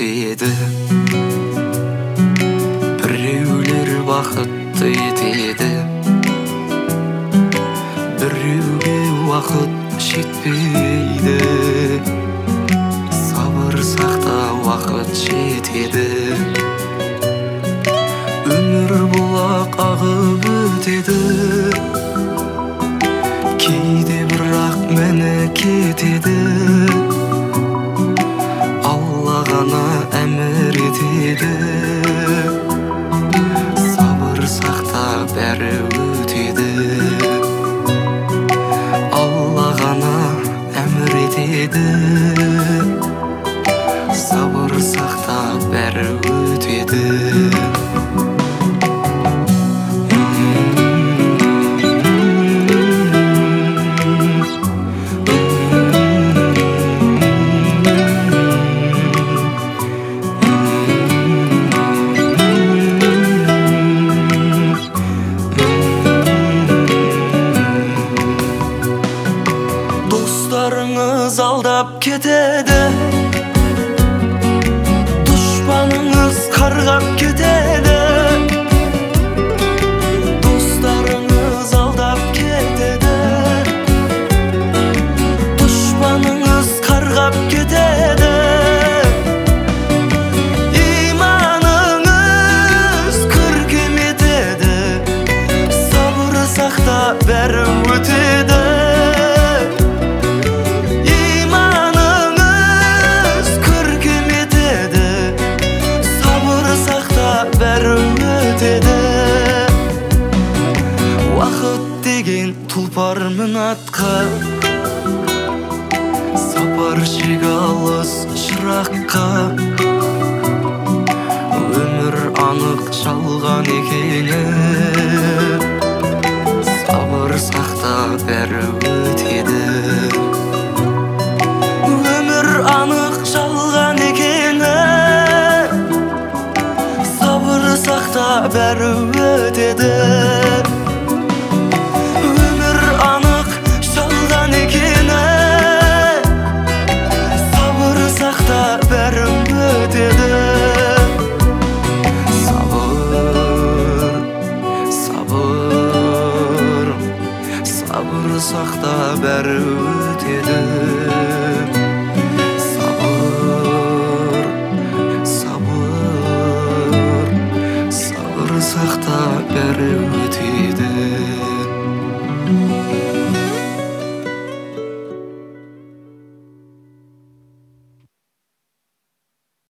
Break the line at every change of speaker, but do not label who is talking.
өтеді. Біреулер бақытты етеді, біреуге уақыт жетпейді. Сабыр сақта, уақыт жетеді. Өмір бұлақ ағып өтеді, кейде бірақ мені кетеді. Алла ғана әмір етеді. Сабыр сақта, бәрі өтеді. Алла ғана әмір етеді. Сабыр сақта, бәрі өтеді. Достарыңыз алдап кетеді, дұшпаныңыз қарғап кетеді. Достарыңыз алдап кетеді, дұшпаныңыз қарғап кетеді. Иманыңыз көркем етеді, сабыр сақта, бәрі өтеді. Уақыт деген тұлпармын атқа, сапар шегі алыс шыраққа. Өмір анық жалған екені, сабыр сақта, бәрі өтеді. Өмір анық жалған екені, сабыр сақта, бәрі өтеді. Өмір анық жалған екені, сабыр сақта, бәрі өтеді. Сабыр, сабыр, сабыр сақта, бәрі өтеді.